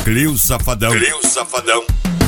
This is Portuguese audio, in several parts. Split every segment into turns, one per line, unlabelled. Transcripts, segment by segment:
Cleo Safadão.
Cleo Safadão.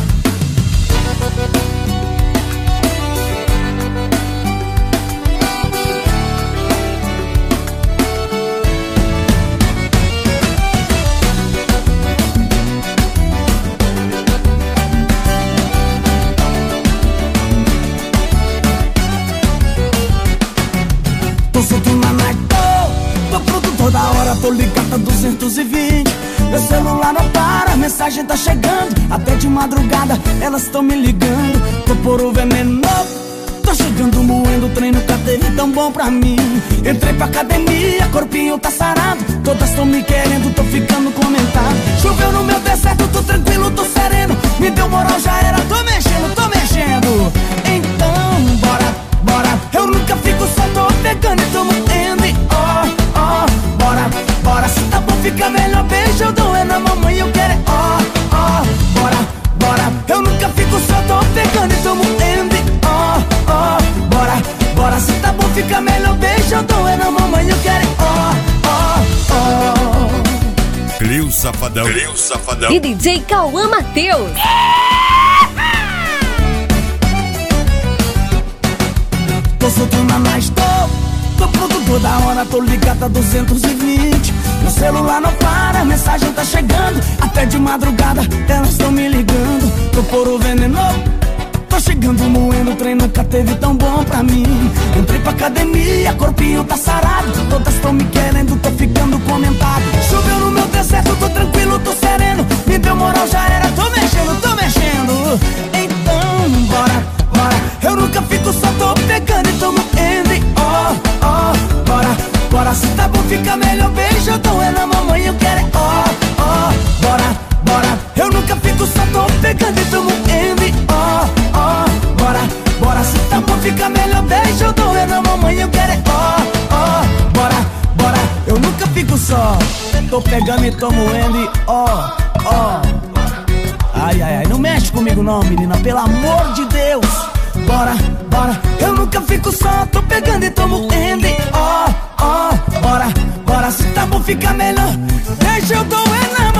Tô solto na night, tô pronto toda hora, tô ligado a 220. Meu celular não para, a mensagem tá chegando. Até de madrugada elas tão me ligando. Tô por o veneno, tô chegando moendo. O trem nunca teve tão bom pra mim. Entrei pra academia, corpinho tá sarado. Todas tão me querendo, tô ficando comentado. Choveu no meu deserto, tô tranquilo, tô sereno. Me deu moral, já era, tô mexendo, tô mexendo. Então, bora, bora. Eu nunca fico só, tô pegando e tô moendo. E ó, ó, bora, bora. Se tá bom, fica melhor, beijo, eu dou é na mamãe, eu quero é ó, ó, bora, bora. Eu nunca fico só, tô pegando e tô moendo. E ó, ó, bora, bora. Se tá bom, fica melhor, beijo, eu dou é na mamãe, eu quero é ó, ó, ó.
Cleo Safadão.
Cleo Safadão.
E DJ Cauã Matheus.
Tô soltando a mais, tô pronto toda hora, tô ligado a 220. Meu celular não para, a mensagem tá chegando. Até de madrugada elas tão me ligando. Tô por o veneno, tô chegando moendo. O trem nunca teve tão bom pra mim. Entrei pra academia, corpinho tá sarado. Todas tão me querendo, tô ficando comentado. Choveu no meu deserto, tô tranquilo, tô sereno. Me deu moral, já era, tô mexendo, tô mexendo. Então, bora, bora. Eu nunca fico só, tô pegando e tô moendo. E ó, ó, bora, bora. Se tá bom, fica melhor, beijo, eu dou é na mamãe, eu quero é ó, ó, bora, bora. Eu nunca fico só, tô pegando e tô moendo. E ó, ó, bora, bora. Se tá bom, fica melhor, beijo, eu dou é na mamãe, eu quero é ó, ó, bora, bora. Eu nunca fico só, tô pegando e tô moendo. E ó, ó. Ai, ai, ai, não mexe comigo não, menina, pelo amor de Deus. Bora, bora, eu nunca fico só, tô pegando e tô moendo. E ó, ó, bora, bora. Se tá bom, fica melhor, deixa eu dou é na